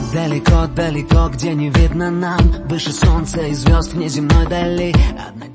Далеко-далеко, где не видно нам, выше солнца и звезд внеземной дали. Одна